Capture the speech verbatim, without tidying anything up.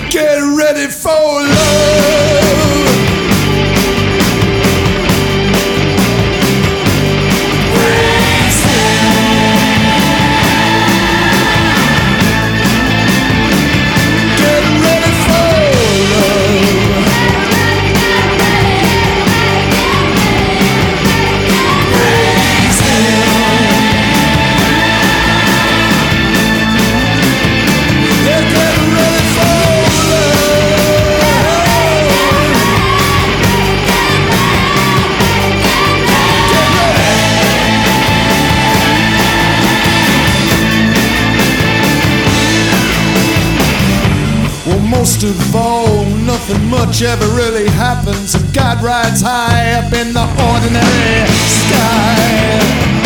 Get ready for love. Most of all, nothing much ever really happens, and God rides high up in the ordinary sky.